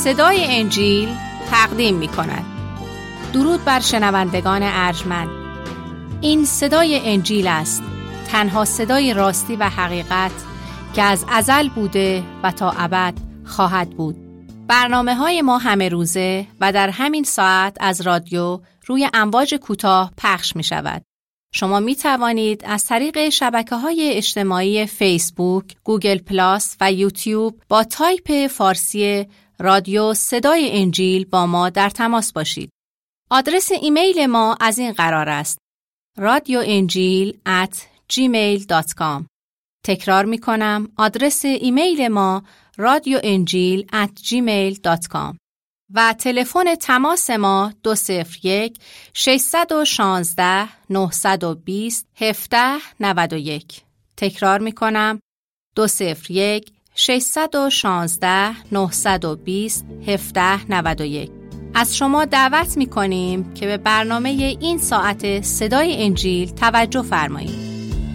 صدای انجیل تقدیم می کند. درود بر شنوندگان ارجمند. این صدای انجیل است، تنها صدای راستی و حقیقت که از ازل بوده و تا ابد خواهد بود. برنامه‌های ما همه روزه و در همین ساعت از رادیو روی امواج کوتاه پخش می شود. شما می توانید از طریق شبکه‌های اجتماعی فیسبوک، گوگل پلاس و یوتیوب با تایپ فارسی رادیو صدای انجیل با ما در تماس باشید. آدرس ایمیل ما از این قرار است: radioenjil@gmail.com. تکرار می کنم، آدرس ایمیل ما radioenjil@gmail.com و تلفن تماس ما 201-616-920-1791. تکرار می کنم، 201-616-920-1791. از شما دعوت می کنیم که به برنامه این ساعت صدای انجیل توجه فرمایید.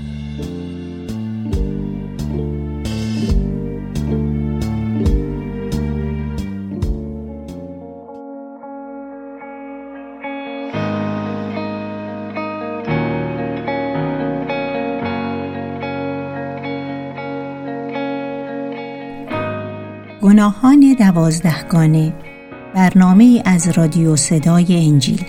گناهان 12گانه، برنامه از رادیو صدای انجیل.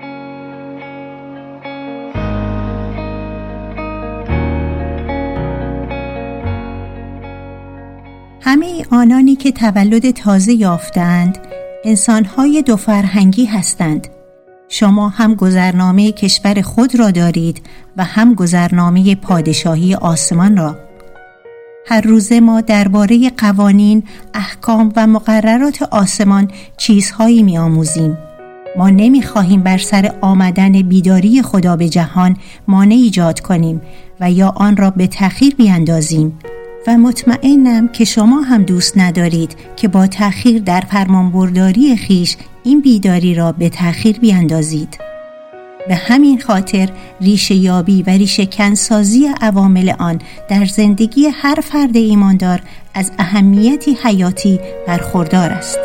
همه آنانی که تولد تازه یافتند انسان‌های دو فرهنگی هستند. شما هم گذرنامه کشور خود را دارید و هم گذرنامه پادشاهی آسمان را. هر روز ما درباره قوانین، احکام و مقررات آسمان چیزهایی می‌آموزیم. ما نمی‌خواهیم بر سر آمدن بیداری خدا به جهان مانع ایجاد کنیم و یا آن را به تأخیر بیاندازیم و مطمئنم که شما هم دوست ندارید که با تأخیر در فرمانبرداری خویش این بیداری را به تأخیر بیاندازید. به همین خاطر ریشه یابی و ریشه کنسازی عوامل آن در زندگی هر فرد ایماندار از اهمیتی حیاتی برخوردار است.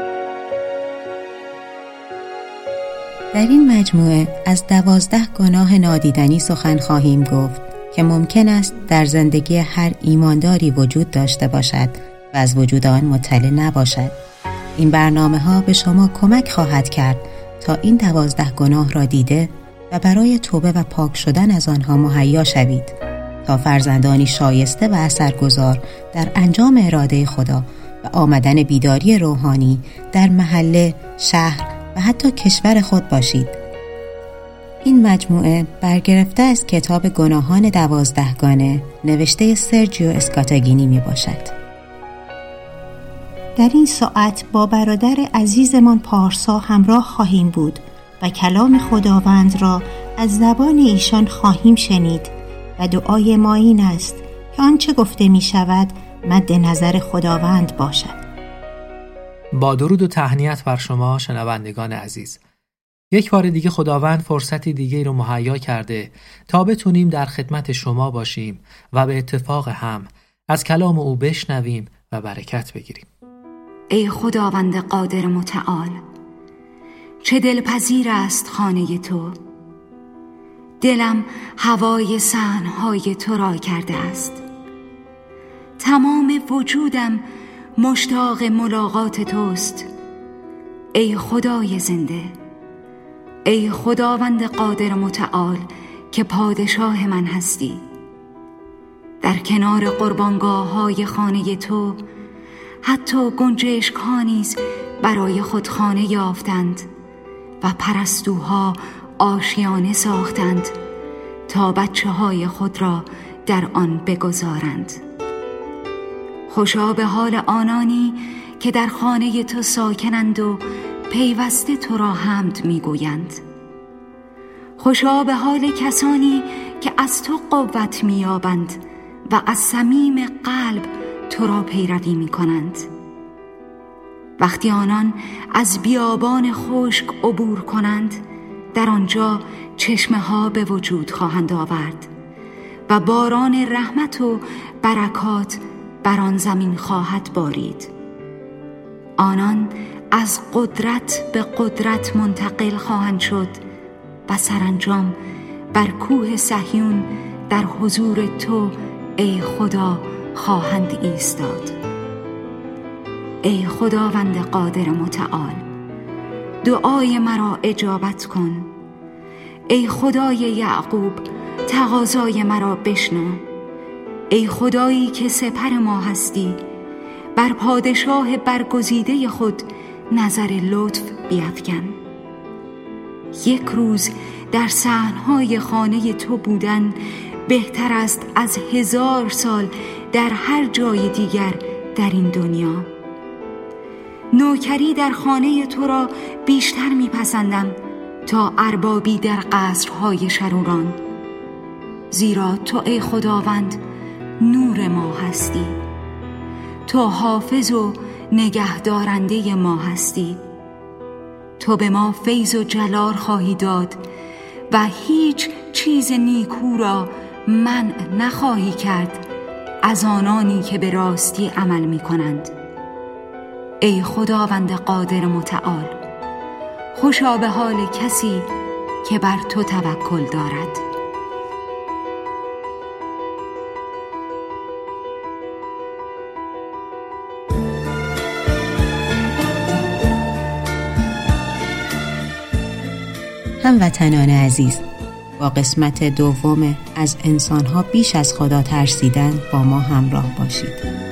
در این مجموعه از 12 گناه نادیدنی سخن خواهیم گفت که ممکن است در زندگی هر ایمانداری وجود داشته باشد و از وجود آن مطلع نباشد. این برنامه‌ها به شما کمک خواهد کرد تا این 12 گناه را دیده و برای توبه و پاک شدن از آنها مهیا شوید تا فرزندانی شایسته و اثرگذار در انجام اراده خدا و آمدن بیداری روحانی در محله، شهر و حتی کشور خود باشید. این مجموعه برگرفته از کتاب گناهان 12گانه نوشته سرجیو اسکاتاگینی می باشد. در این ساعت با برادر عزیزمان پارسا همراه خواهیم بود و کلام خداوند را از زبان ایشان خواهیم شنید و دعای ما این است که آنچه گفته می شود مد نظر خداوند باشد. با درود و تهنیت بر شما شنوندگان عزیز. یک بار دیگه خداوند فرصتی دیگه رو مهیا کرده تا بتونیم در خدمت شما باشیم و به اتفاق هم از کلام او بشنویم و برکت بگیریم. ای خداوند قادر متعال، چه دلپذیر است خانه تو. دلم هوای صحن‌های تو را کرده است. تمام وجودم مشتاق ملاقات توست. ای خدای زنده، ای خداوند قادر متعال که پادشاه من هستی. در کنار قربانگاه‌های خانه تو حتی گنجشک‌ها نیز برای خود خانه یافتند و پرستوها آشیانه ساختند تا بچه‌های خود را در آن بگذارند. خوشا به حال آنانی که در خانه تو ساکنند و پیوسته تو را حمد می‌گویند. خوشا به حال کسانی که از تو قوت می‌یابند و از صمیم قلب تو را پیروی می‌کنند. وقتی آنان از بیابان خشک عبور کنند، در آنجا چشمه‌ها به وجود خواهند آورد و باران رحمت و برکات بر آن زمین خواهد بارید. آنان از قدرت به قدرت منتقل خواهند شد و سرانجام بر کوه صهیون در حضور تو ای خدا خواهند ایستاد. ای خداوند قادر متعال، دعای مرا اجابت کن. ای خدای یعقوب، تقاضای مرا بشنو. ای خدایی که سپر ما هستی، بر پادشاه برگزیده خود نظر لطف بیفکن. یک روز در صحنهای خانه تو بودن بهتر است از 1000 سال در هر جای دیگر در این دنیا. نوکری در خانه تو را بیشتر میپسندم تا اربابی در قصرهای شروران، زیرا تو ای خداوند نور ما هستی. تو حافظ و نگهدارنده ما هستی. تو به ما فیض و جلال خواهی داد و هیچ چیز نیکو را منع نخواهی کرد از آنانی که به راستی عمل می کنند. ای خداوند قادر متعال، خوشا به حال کسی که بر تو توکل دارد. هموطنان عزیز، با قسمت دوم از انسان‌ها بیش از خدا ترسیدن با ما همراه باشید.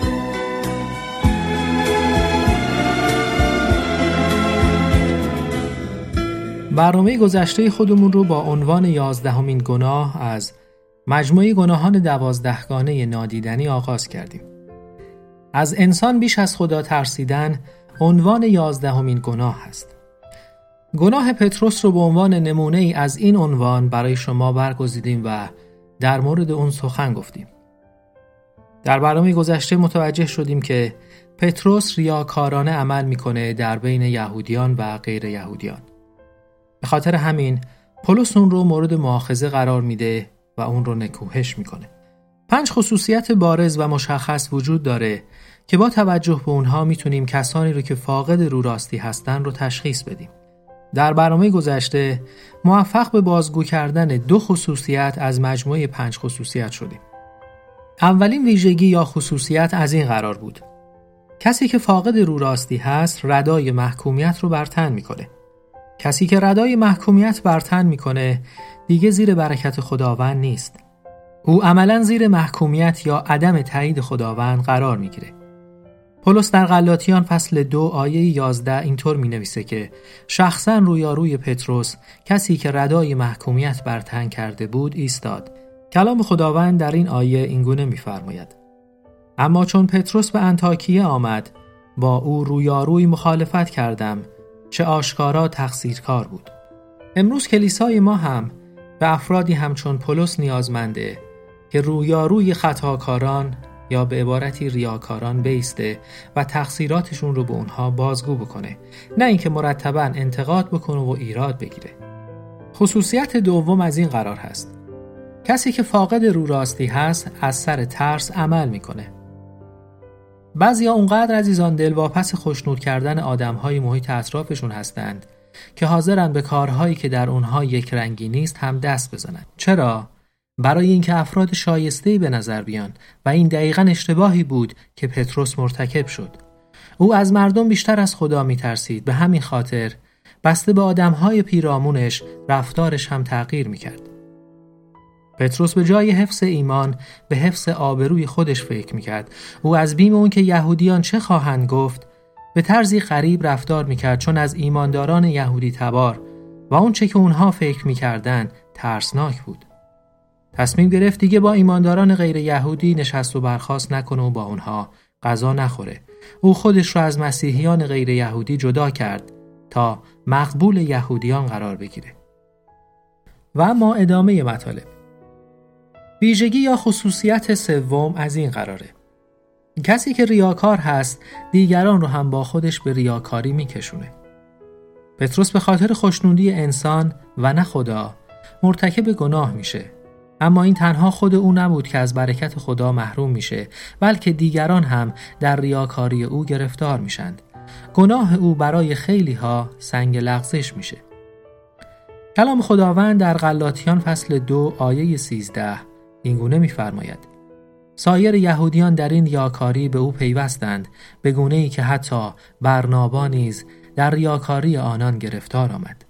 برنامه گذشته خودمون رو با عنوان 11مین گناه از مجموعه گناهان 12گانه نادیدنی آغاز کردیم. از انسان بیش از خدا ترسیدن عنوان 11مین گناه است. گناه پطرس رو به عنوان نمونه ای از این عنوان برای شما برگزیدیم و در مورد اون سخن گفتیم. در برنامه گذشته متوجه شدیم که پطرس ریاکارانه عمل میکنه در بین یهودیان و غیر یهودیان. به خاطر همین پولس اون رو مورد مؤاخذه قرار میده و اون رو نکوهش میکنه. 5 خصوصیت بارز و مشخص وجود داره که با توجه به اونها میتونیم کسانی رو که فاقد رو راستی هستن رو تشخیص بدیم. در برنامه گذشته موفق به بازگو کردن 2 خصوصیت از مجموعه 5 خصوصیت شدیم. اولین ویژگی یا خصوصیت از این قرار بود: کسی که فاقد رو راستی هست ردای محکومیت رو بر تن میکنه. کسی که ردای محکومیت بر تن میکنه دیگه زیر برکت خداوند نیست. او عملاً زیر محکومیت یا عدم تایید خداوند قرار میگیره. پولس در غلاطیان فصل 2 آیه 11 اینطور می‌نویسه که شخصاً رویاروی پطرس، کسی که ردای محکومیت بر تن کرده بود، ایستاد. کلام خداوند در این آیه اینگونه می‌فرماید: اما چون پطرس به انطاکیه آمد، با او رویاروی مخالفت کردم، چه آشکارا تقصیرکار بود. امروز کلیسای ما هم به افرادی همچون پولس نیازمنده که رویاروی خطاکاران یا به عبارتی ریاکاران بیسته و تقصیراتشون رو به اونها بازگو بکنه، نه اینکه مرتباً انتقاد بکنه و ایراد بگیره. خصوصیت دوم از این قرار هست: کسی که فاقد رو راستی هست از سر ترس عمل میکنه. بعضیا اونقدر عزیزان دلواپس خوشنود کردن آدمهای محیط اطرافشون هستند که حاضرن به کارهایی که در اونها یک رنگی نیست هم دست بزنن. چرا؟ برای اینکه افراد شایسته‌ای به نظر بیان و این دقیقاً اشتباهی بود که پطرس مرتکب شد. او از مردم بیشتر از خدا می‌ترسید، به همین خاطر بسته به آدم‌های پیرامونش رفتارش هم تغییر می‌کرد. پطرس به جای حفظ ایمان به حفظ آبروی خودش فکر می‌کرد. او از بیم اون که یهودیان چه خواهند گفت به طرزی غریب رفتار می‌کرد، چون از ایمانداران یهودی تبار و اون چه که اونها فکر می‌کردن ترسناک بود. تصمیم گرفت دیگه با ایمانداران غیر یهودی نشست و برخاست نکنه و با اونها غذا نخوره. او خودش رو از مسیحیان غیر یهودی جدا کرد تا مقبول یهودیان قرار بگیره. و اما ادامه مطالب. ویژگی یا خصوصیت سوم از این قراره: کسی که ریاکار هست دیگران رو هم با خودش به ریاکاری میکشونه. پطرس به خاطر خوشنودی انسان و نه خدا مرتکب گناه میشه، اما این تنها خود او نبود که از برکت خدا محروم میشه، بلکه دیگران هم در ریاکاری او گرفتار میشند. گناه او برای خیلی ها سنگ لغزش میشه. کلام خداوند در غلاطیان فصل 2 آیه 13 اینگونه می‌فرماید: سایر یهودیان در این ریاکاری به او پیوستند، به گونه‌ای که حتی برنابا نیز در ریاکاری آنان گرفتار آمد.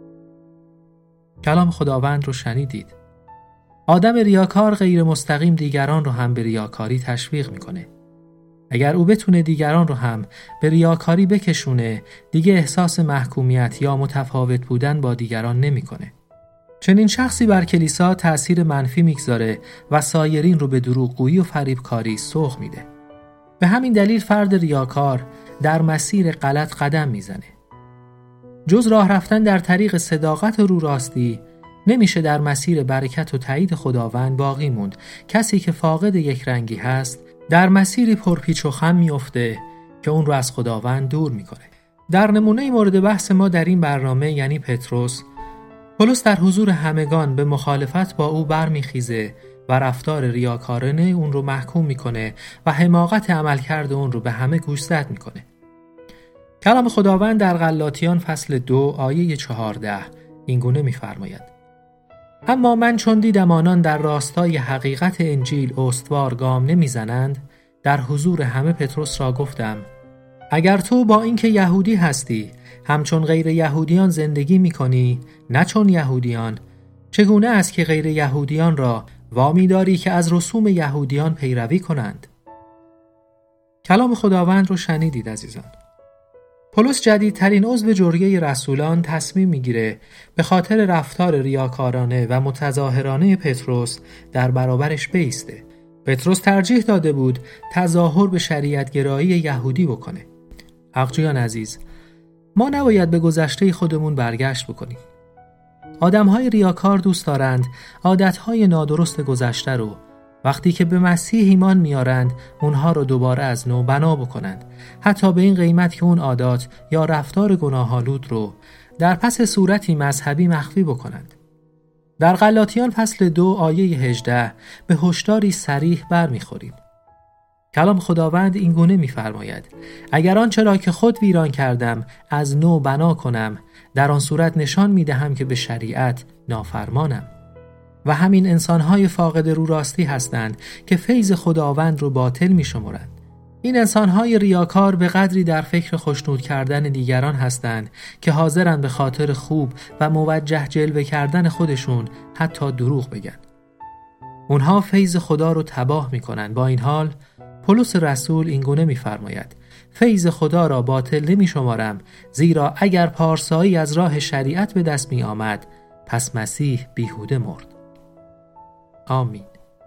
کلام خداوند رو شنیدید. آدم ریاکار غیر مستقیم دیگران رو هم به ریاکاری تشویق میکنه. اگر او بتونه دیگران رو هم به ریاکاری بکشونه، دیگه احساس محکومیت یا متفاوت بودن با دیگران نمیکنه. چنین شخصی بر کلیسا تأثیر منفی میگذاره و سایرین رو به دروغگویی و فریبکاری سوق میده. به همین دلیل فرد ریاکار در مسیر غلط قدم میزنه. جز راه رفتن در طریق صداقت و رو راستی نمیشه در مسیر برکت و تایید خداوند باقی موند. کسی که فاقد یک رنگی هست در مسیری پرپیچ و خم میفته که اون رو از خداوند دور میکنه. در نمونه مورد بحث ما در این برنامه یعنی پطرس، پولس در حضور همگان به مخالفت با او برمیخیزه و رفتار ریاکارانه اون رو محکوم میکنه و حماقت عملکرد اون رو به همه گوشزد میکنه. کلام خداوند در غلاطیان فصل 2 آیه 14 اینگونه میفرماید: اما من چون دیدم آنان در راستای حقیقت انجیل استوار گام نمیزنند، در حضور همه پطرس را گفتم: اگر تو با اینکه یهودی هستی همچون غیر یهودیان زندگی میکنی، نه چون یهودیان، چگونه است که غیر یهودیان را وامی داری که از رسوم یهودیان پیروی کنند؟ کلام خداوند رو شنیدید عزیزان. پولس جدیدترین عضو جرگه رسولان تصمیم میگیره به خاطر رفتار ریاکارانه و متظاهرانه پطرس در برابرش بایسته. پطرس ترجیح داده بود تظاهر به شریعت گرایی یهودی بکنه. حقجویان عزیز، ما نباید به گذشته خودمون برگشت بکنیم. آدم‌های ریاکار دوست دارند عادت‌های نادرست گذشته رو وقتی که به مسیح ایمان میارند اونها رو دوباره از نو بنا بکنند، حتی به این قیمت که اون عادات یا رفتار گناه‌آلود رو در پس صورتی مذهبی مخفی بکنند. در غلاطیان فصل 2 آیه 18 به هشداری صریح برمیخوریم. کلام خداوند این گونه می‌فرماید: اگر آنچه را که خود ویران کردم از نو بنا کنم، در آن صورت نشان می‌دهم که به شریعت نافرمانم. و همین انسان‌های فاقد رو راستی هستند که فیض خداوند رو باطل می‌شمرند. این انسان‌های ریاکار به قدری در فکر خوشنود کردن دیگران هستند که حاضرند به خاطر خوب و موجه جلوه کردن خودشون حتی دروغ بگن. اونها فیض خدا رو تباه می‌کنند. با این حال پولس رسول اینگونه می‌فرماید: فیض خدا را باطل نمی‌شمارم، زیرا اگر پارسایی از راه شریعت به دست می‌آمد، پس مسیح بیهوده مرد. آمین.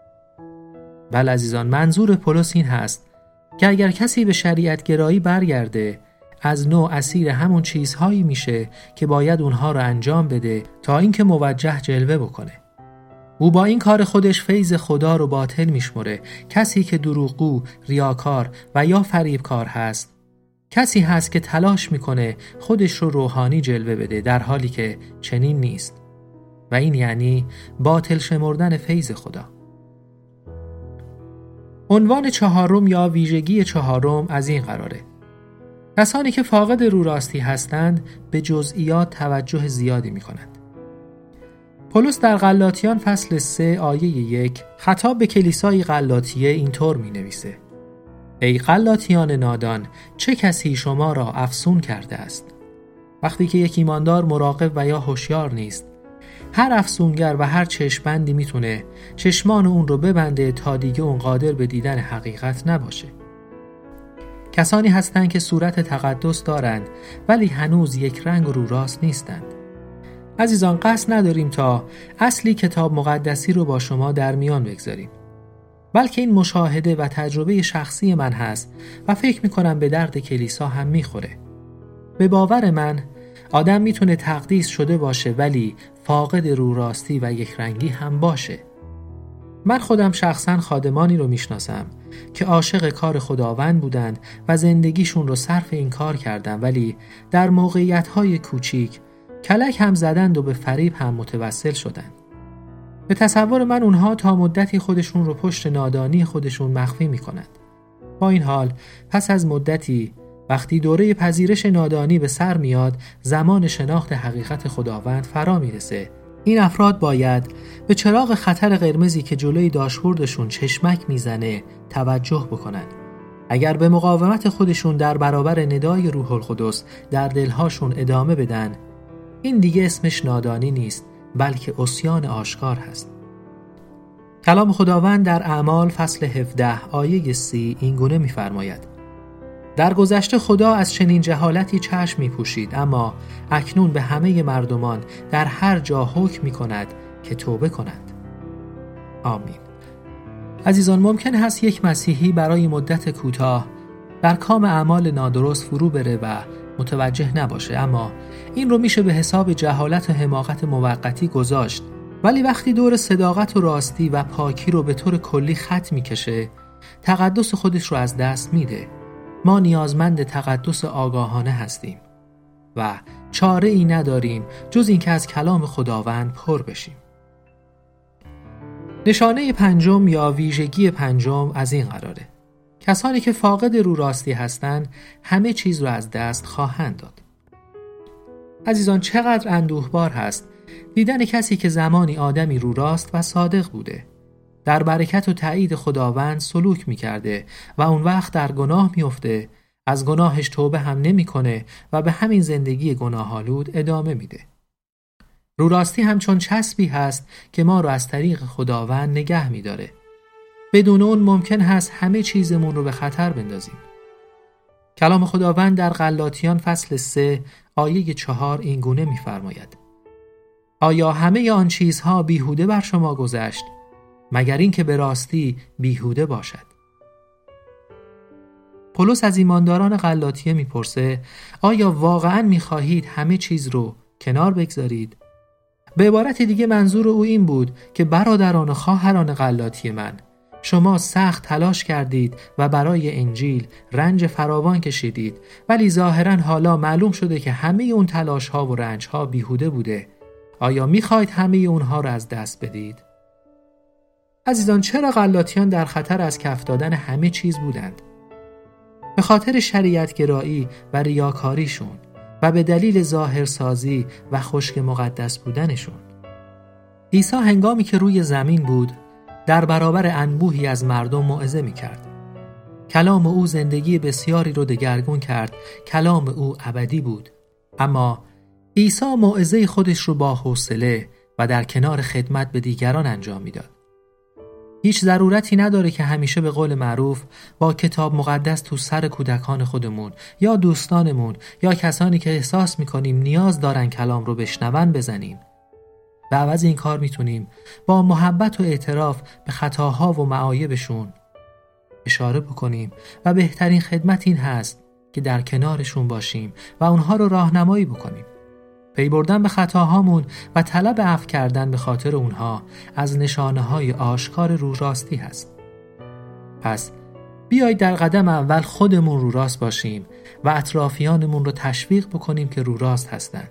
بله عزیزان، منظور پولس این هست که اگر کسی به شریعت گرایی برگرده، از نوع اسیر همون چیزهایی میشه که باید اونها رو انجام بده تا اینکه موجه جلوه بکنه. او با این کار خودش فیض خدا رو باطل میشمره. کسی که دروغگو، ریاکار و یا فریبکار هست، کسی هست که تلاش میکنه خودش رو روحانی جلوه بده در حالی که چنین نیست. و این یعنی باطل شمردن فیض خدا. عنوان 4 یا ویژگی 4 از این قراره: کسانی که فاقد رو راستی هستند به جزئیات توجه زیادی می کنند. پولس در غلاطیان فصل 3 آیه 1 خطاب به کلیسای غلاطیه اینطور می نویسه: ای غلاطیان نادان، چه کسی شما را افسون کرده است؟ وقتی که یک ایماندار مراقب و یا هوشیار نیست، هر افسونگر و هر چشمبندی میتونه چشمان اون رو ببنده تا دیگه اون قادر به دیدن حقیقت نباشه. کسانی هستند که صورت تقدس دارند ولی هنوز یک رنگ رو راست نیستند. عزیزان، قصد نداریم تا اصلی کتاب مقدسی رو با شما در میان بگذاریم، بلکه این مشاهده و تجربه شخصی من هست و فکر میکنم به درد کلیسا هم میخوره. به باور من آدم میتونه تقدیس شده باشه ولی فاقد رو راستی و یک رنگی هم باشه. من خودم شخصا خادمانی رو میشناسم که عاشق کار خداوند بودند و زندگیشون رو صرف این کار کردن، ولی در موقعیت‌های کوچیک کلک هم زدند و به فریب هم متوسل شدند. به تصور من اونها تا مدتی خودشون رو پشت نادانی خودشون مخفی میکنند. با این حال پس از مدتی وقتی دوره پذیرش نادانی به سر میاد، زمان شناخت حقیقت خداوند فرا میرسه. این افراد باید به چراغ خطر قرمزی که جلوی داشبوردشون چشمک میزنه توجه بکنن. اگر به مقاومت خودشون در برابر ندای روح القدس در دلهاشون ادامه بدن، این دیگه اسمش نادانی نیست، بلکه عصیان آشکار هست. کلام خداوند در اعمال فصل 17 آیه 30 این گونه می‌فرماید: در گذشته خدا از چنین جهالتی چشم می‌پوشید، اما اکنون به همه مردمان در هر جا حکم می‌کند که توبه کنند. آمین. عزیزان، ممکن هست یک مسیحی برای مدت کوتاه در کام اعمال نادرست فرو بره و متوجه نباشه، اما این رو میشه به حساب جهالت و حماقت موقتی گذاشت. ولی وقتی دور صداقت و راستی و پاکی رو به طور کلی خط میکشه، تقدس خودش رو از دست میده. ما نیازمند تقدس آگاهانه هستیم و چاره ای نداریم جز این که از کلام خداوند پر بشیم. نشانه پنجم یا ویژگی پنجم از این قراره: کسانی که فاقد رو راستی هستند همه چیز رو از دست خواهند داد. عزیزان، چقدر اندوهبار هست دیدن کسی که زمانی آدمی رو راست و صادق بوده، در برکت و تایید خداوند سلوک می‌کرده و اون وقت در گناه می‌افته، از گناهش توبه هم نمی‌کنه و به همین زندگی گناه‌آلود ادامه میده. رو راستی همچون چسبی هست که ما رو از طریق خداوند نگه می‌داره. بدون اون ممکن هست همه چیزمون رو به خطر بندازیم. کلام خداوند در غلاطیان فصل 3 آیه 4 این گونه می‌فرماید: آیا همه آن چیزها بیهوده بر شما گذشت، مگر این که به راستی بیهوده باشد؟ پولس از ایمانداران غلاطیه میپرسه: آیا واقعاً میخواهید همه چیز رو کنار بگذارید؟ به عبارت دیگه منظور او این بود که برادران و خواهران غلاطی من، شما سخت تلاش کردید و برای انجیل رنج فراوان کشیدید، ولی ظاهراً حالا معلوم شده که همه اون تلاش ها و رنج ها بیهوده بوده. آیا میخواید همه اونها رو از دست بدید؟ عزیزان، چرا غلاطیان در خطر از کف دادن همه چیز بودند؟ به خاطر شریعت گرایی و ریاکاریشون و به دلیل ظاهرسازی و خشک مقدس بودنشون. عیسی هنگامی که روی زمین بود در برابر انبوهی از مردم موعظه میکرد. کلام او زندگی بسیاری رو دگرگون کرد. کلام او ابدی بود. اما عیسی موعظه خودش رو با حوصله و در کنار خدمت به دیگران انجام میداد. هیچ ضرورتی نداره که همیشه به قول معروف با کتاب مقدس تو سر کودکان خودمون یا دوستانمون یا کسانی که احساس میکنیم نیاز دارن کلام رو بشنون بزنیم. به عوض این کار میتونیم با محبت و اعتراف به خطاها و معایبشون اشاره بکنیم و بهترین خدمت این هست که در کنارشون باشیم و اونها رو راهنمایی بکنیم. پی بردن به خطاهامون و طلب عفو کردن به خاطر اونها از نشانه‌های آشکار رو راستی هست. پس بیایید در قدم اول خودمون رو راست باشیم و اطرافیانمون رو تشویق بکنیم که رو راست هستن.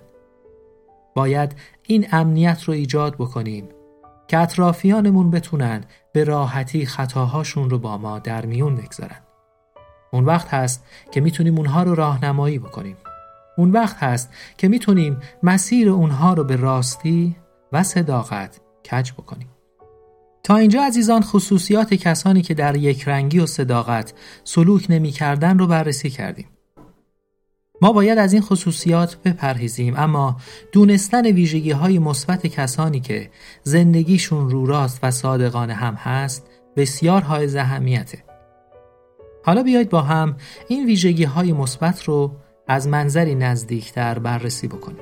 باید این امنیت رو ایجاد بکنیم که اطرافیانمون بتونن به راحتی خطاهاشون رو با ما در میون بگذارن. اون وقت هست که میتونیم اونها رو راهنمایی بکنیم. اون وقت هست که میتونیم مسیر اونها رو به راستی و صداقت کج بکنیم. تا اینجا عزیزان خصوصیات کسانی که در یکرنگی و صداقت سلوک نمی کردن رو بررسی کردیم. ما باید از این خصوصیات بپرهیزیم، اما دونستن ویژگی‌های مثبت کسانی که زندگیشون رو راست و صادقانه هم هست بسیار حائز اهمیته. حالا بیایید با هم این ویژگی‌های مثبت رو از منظری نزدیکتر بررسی بکنیم.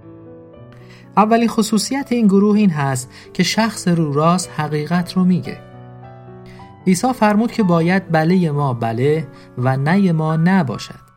اولین خصوصیت این گروه این هست که شخص رو راست حقیقت رو میگه. عیسی فرمود که باید بله ما بله و نه ما نه باشد.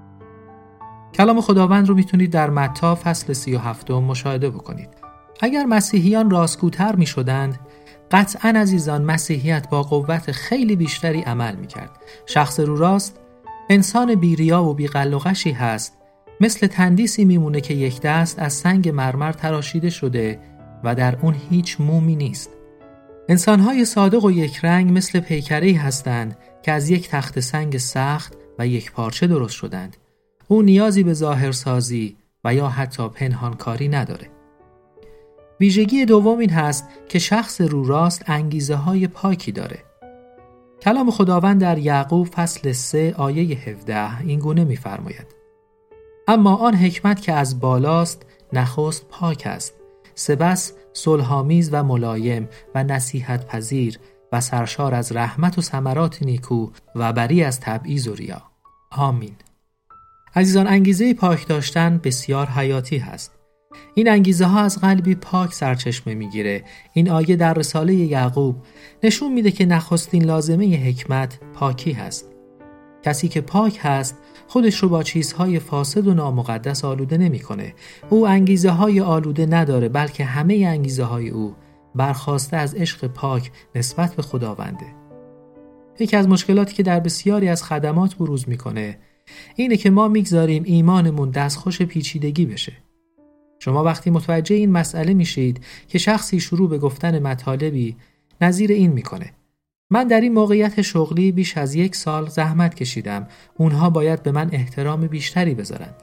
کلام خداوند رو میتونید در متی فصل 37 مشاهده بکنید. اگر مسیحیان راستگوتر میشدند، قطعاً عزیزان مسیحیت با قوت خیلی بیشتری عمل میکرد. شخص رو راست انسان بیریا و بی‌قلقشی هست، مثل تندیسی میمونه که یک دست از سنگ مرمر تراشیده شده و در اون هیچ مومی نیست. انسانهای صادق و یک رنگ مثل پیکره‌ای هستند که از یک تخت سنگ سخت و یک پارچه درست شدند. او نیازی به ظاهرسازی و یا حتی پنهانکاری نداره. ویژگی دوم این هست که شخص رو راست انگیزه های پاکی داره. کلام خداوند در یعقوب فصل 3 آیه 17 این گونه می‌فرماید: اما آن حکمت که از بالاست نخست پاک است، سپس صلح‌آمیز و ملایم و نصیحت پذیر و سرشار از رحمت و ثمرات نیکو و بری از تبعیض و ریا. آمین. عزیزان، انگیزه پاک داشتن بسیار حیاتی هست. این انگیزه ها از قلبی پاک سرچشمه میگیره. این آیه در رساله یعقوب نشون میده که نخستین لازمه حکمت پاکی هست. کسی که پاک هست خودش رو با چیزهای فاسد و نامقدس آلوده نمیکنه. او انگیزه های آلوده نداره، بلکه همه انگیزه های او برخواسته از عشق پاک نسبت به خداونده. یکی از مشکلاتی که در بسیاری از خدمات بروز میکنه اینه که ما میگذاریم ایمانمون دستخوش پیچیدگی بشه. شما وقتی متوجه این مسئله میشید که شخصی شروع به گفتن مطالبی نظیر این میکنه: من در این موقعیت شغلی بیش از 1 سال زحمت کشیدم، اونها باید به من احترام بیشتری بذارند.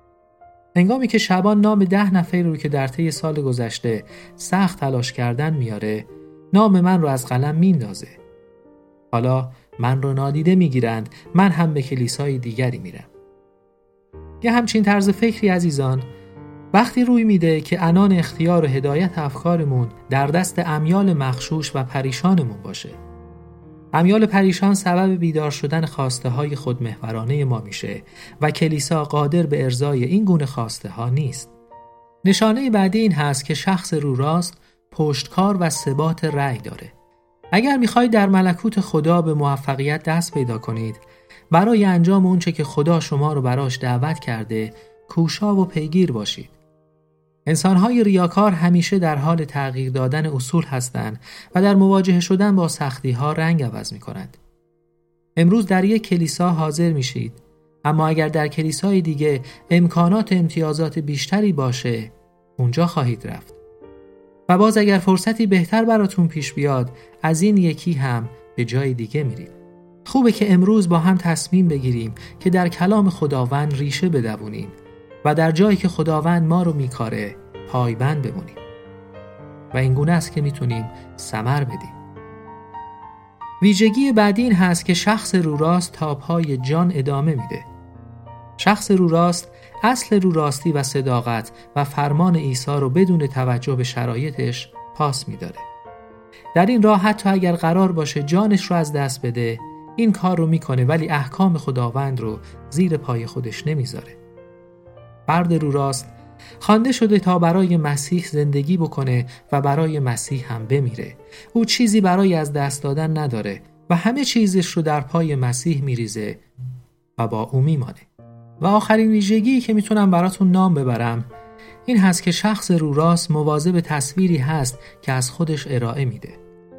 هنگامی که شبان نام 10 نفری رو که در طی سال گذشته سخت تلاش کردن میاره، نام من رو از قلم میندازه. حالا من رو نادیده میگیرند، من هم به کلیسای دیگری میرم. یه همچین طرز فکری عزیزان وقتی روی میده که عنان اختیار و هدایت افکارمون در دست امیال مغشوش و پریشانمون باشه. امیال پریشان سبب بیدار شدن خواسته های خودمحورانه ما میشه و کلیسا قادر به ارضای این گونه خواسته ها نیست. نشانه بعدی این هست که شخص رو راست پشتکار و ثبات رأی داره. اگر میخواید در ملکوت خدا به موفقیت دست پیدا کنید، برای انجام اونچه که خدا شما رو براش دعوت کرده کوشا و پیگیر باشید. انسان‌های ریاکار همیشه در حال تغییر دادن اصول هستند و در مواجهه شدن با سختی‌ها رنگ عوض می‌کنند. امروز در یک کلیسا حاضر میشید، اما اگر در کلیسای دیگه امکانات و امتیازات بیشتری باشه، اونجا خواهید رفت. و باز اگر فرصتی بهتر براتون پیش بیاد، از این یکی هم به جای دیگه میرید. خوبه که امروز با هم تصمیم بگیریم که در کلام خداوند ریشه بدوونیم و در جایی که خداوند ما رو میکاره پایبند بمونیم و این گونه است که میتونیم ثمر بدیم. ویژگی بعدی این هست که شخص رو راست تا پای جان ادامه میده. شخص رو راست اصل رو راستی و صداقت و فرمان عیسی رو بدون توجه به شرایطش پاس میداره. در این راه حتی اگر قرار باشه جانش رو از دست بده، این کار رو میکنه، ولی احکام خداوند رو زیر پای خودش نمیذاره. فرد رو راست خوانده شده تا برای مسیح زندگی بکنه و برای مسیح هم بمیره. او چیزی برای از دست دادن نداره و همه چیزش رو در پای مسیح میریزه و با او میمانه. و آخرین ویژگی که میتونم براتون نام ببرم این هست که شخص رو راست مواظب تصویری هست که از خودش ارائه میده.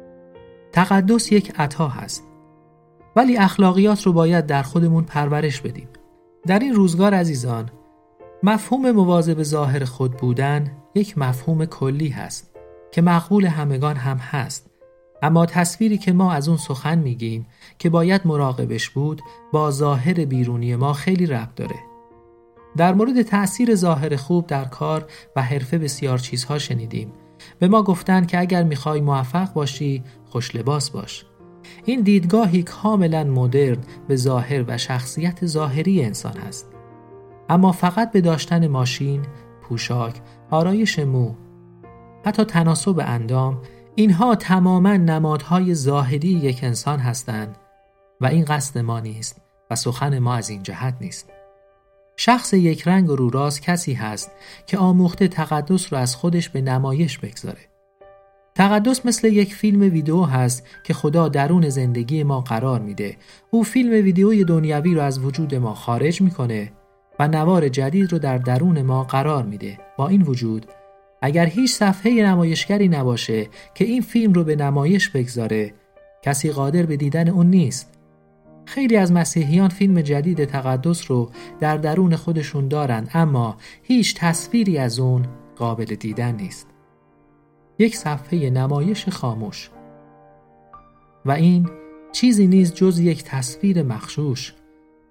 تقدس یک عطا هست، ولی اخلاقیات رو باید در خودمون پرورش بدیم. در این روزگار عزیزان، مفهوم مواظب ظاهر خود بودن یک مفهوم کلی هست که مقبول همگان هم هست، اما تصویری که ما از اون سخن میگیم که باید مراقبش بود با ظاهر بیرونی ما خیلی ربط داره. در مورد تأثیر ظاهر خوب در کار و حرفه بسیار چیزها شنیدیم. به ما گفتن که اگر میخوای موفق باشی خوش لباس باش. این دیدگاهی کاملا مدرن به ظاهر و شخصیت ظاهری انسان هست. اما فقط به داشتن ماشین، پوشاک، آرایش مو، حتی تناسب اندام، اینها تماما نمادهای ظاهری یک انسان هستند و این قصد ما نیست و سخن ما از این جهت نیست. شخص یک رنگ و رو راست کسی هست که آموخته تقدس رو از خودش به نمایش بگذاره. تقدس مثل یک فیلم ویدیو هست که خدا درون زندگی ما قرار میده. او فیلم ویدیوی دنیوی رو از وجود ما خارج میکنه و نوار جدید رو در درون ما قرار میده. با این وجود اگر هیچ صفحه نمایشگری نباشه که این فیلم رو به نمایش بگذاره، کسی قادر به دیدن اون نیست. خیلی از مسیحیان فیلم جدید تقدس رو در درون خودشون دارن، اما هیچ تصویری از اون قابل دیدن نیست. یک صفحه نمایش خاموش. و این چیزی نیست جز یک تصویر مغشوش.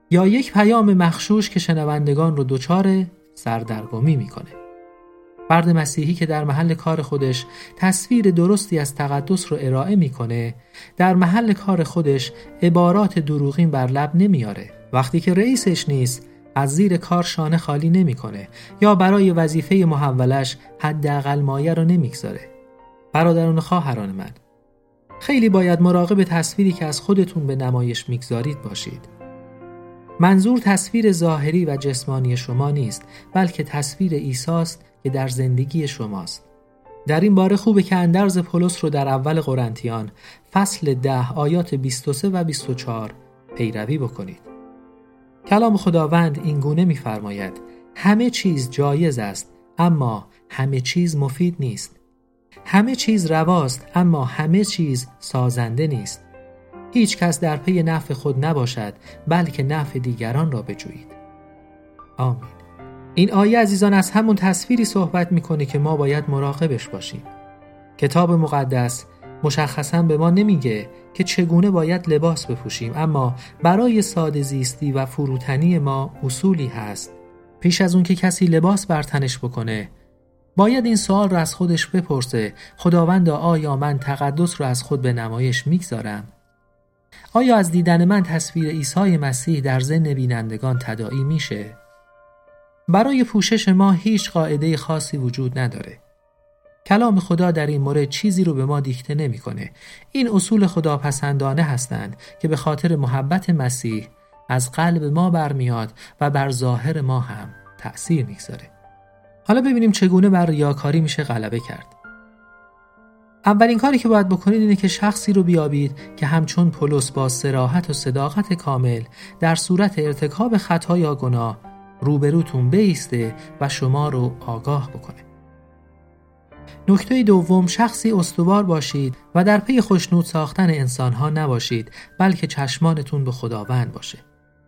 یا یک پیام مغشوش که شنوندگان رو دچار سردرگمی میکنه. فرد مسیحی که در محل کار خودش تصویر درستی از تقدس رو ارائه میکنه، در محل کار خودش عبارات دروغین بر لب نمیاره. وقتی که رئیسش نیست، از زیر کار شانه خالی نمیکنه یا برای وظیفه محولش حداقل مایه رو نمیگذاره. برادران و خواهران من، خیلی باید مراقب تصویری که از خودتون به نمایش میگذارید باشید. منظور تصویر ظاهری و جسمانی شما نیست، بلکه تصویر عیسی است که در زندگی شماست. در این باره خوبه که اندرز پولس رو در اول قرنتیان فصل 10 آیات 23 و 24 پیروی بکنید. کلام خداوند این گونه می‌فرماید: همه چیز جایز است، اما همه چیز مفید نیست. همه چیز رواست، اما همه چیز سازنده نیست. هیچ کس در پی نفع خود نباشد، بلکه نفع دیگران را بجویید. آمین. این آیه عزیزان از همون تصویری صحبت میکنه که ما باید مراقبش باشیم. کتاب مقدس مشخصاً به ما نمیگه که چگونه باید لباس بپوشیم، اما برای ساده زیستی و فروتنی ما اصولی هست. پیش از اون که کسی لباس بر تنش بکنه، باید این سوال رو از خودش بپرسه: خداوندا، آیا من تقدس رو از خود به نمایش میگذارم؟ آیا از دیدن من تصویر عیسی مسیح در ذهن بینندگان تداعی میشه؟ برای پوشش ما هیچ قاعده خاصی وجود نداره. کلام خدا در این مورد چیزی رو به ما دیکته نمیکنه. این اصول خداپسندانه هستند که به خاطر محبت مسیح از قلب ما برمیاد و بر ظاهر ما هم تأثیر میگذاره. حالا ببینیم چگونه بر ریاکاری میشه غلبه کرد. اولین کاری که باید بکنید اینه که شخصی رو بیابید که همچون پولس با صراحت و صداقت کامل در صورت ارتکاب خطا یا گناه روبروتون بایسته و شما رو آگاه بکنه. نکته دوم، شخصی استوار باشید و در پی خوشنود ساختن انسانها نباشید، بلکه چشمانتون به خداوند باشه.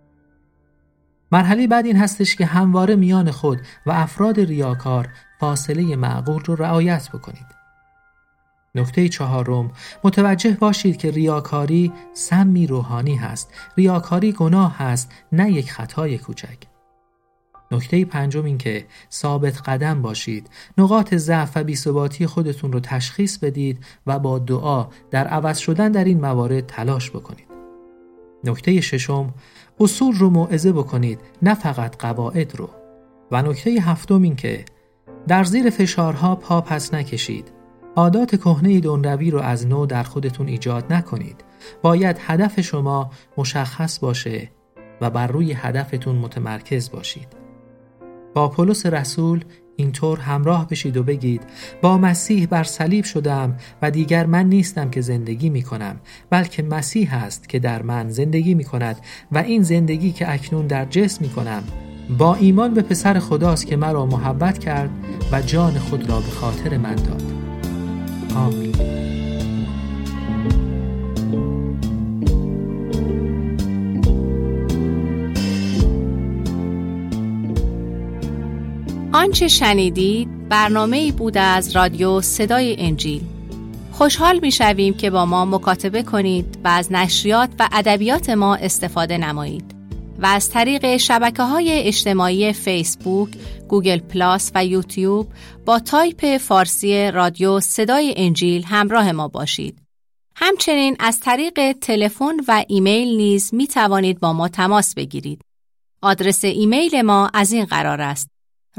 مرحله بعد این هستش که همواره میان خود و افراد ریاکار فاصله معقول رو رعایت بکنید. نکته چهارم، متوجه باشید که ریاکاری سمی روحانی هست. ریاکاری گناه هست، نه یک خطای کوچک. نکته پنجم این که ثابت قدم باشید. نقاط ضعف و بی‌ثباتی خودتون رو تشخیص بدید و با دعا در عوض شدن در این موارد تلاش بکنید. نکته ششم، اصول رو موعظه بکنید، نه فقط قواعد رو. و نکته هفتم این که در زیر فشارها پا پس نکشید. عادات کهنه دنروی رو از نو در خودتون ایجاد نکنید. باید هدف شما مشخص باشه و بر روی هدفتون متمرکز باشید. با پولس رسول اینطور همراه بشید و بگید: با مسیح بر صلیب شدم و دیگر من نیستم که زندگی می کنم، بلکه مسیح است که در من زندگی می کند و این زندگی که اکنون در جسم می کنم با ایمان به پسر خداست که مرا محبت کرد و جان خود را به خاطر من داد. آمین. آنچه شنیدید برنامه‌ای بود از رادیو صدای انجیل. خوشحال می‌شویم که با ما مکاتبه کنید و از نشریات و ادبیات ما استفاده نمایید و از طریق شبکه‌های اجتماعی فیسبوک، گوگل پلاس و یوتیوب با تایپ فارسی رادیو صدای انجیل همراه ما باشید. همچنین از طریق تلفن و ایمیل نیز می‌توانید با ما تماس بگیرید. آدرس ایمیل ما از این قرار است: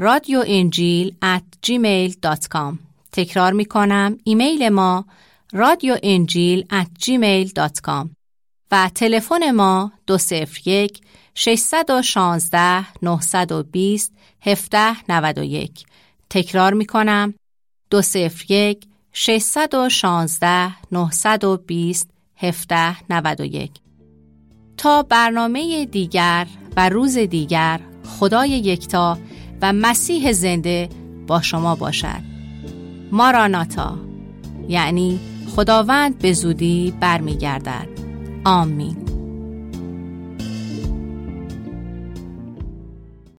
radioenjil@gmail.com. تکرار می کنم، ایمیل ما radioenjil@gmail.com و تلفن ما 201-616-920-1791. تکرار می کنم، 201-616-920-1791. تا برنامه دیگر و روز دیگر، خدای یکتا و مسیح زنده با شما باشد. ماراناتا، یعنی خداوند به زودی برمیگردد. آمین.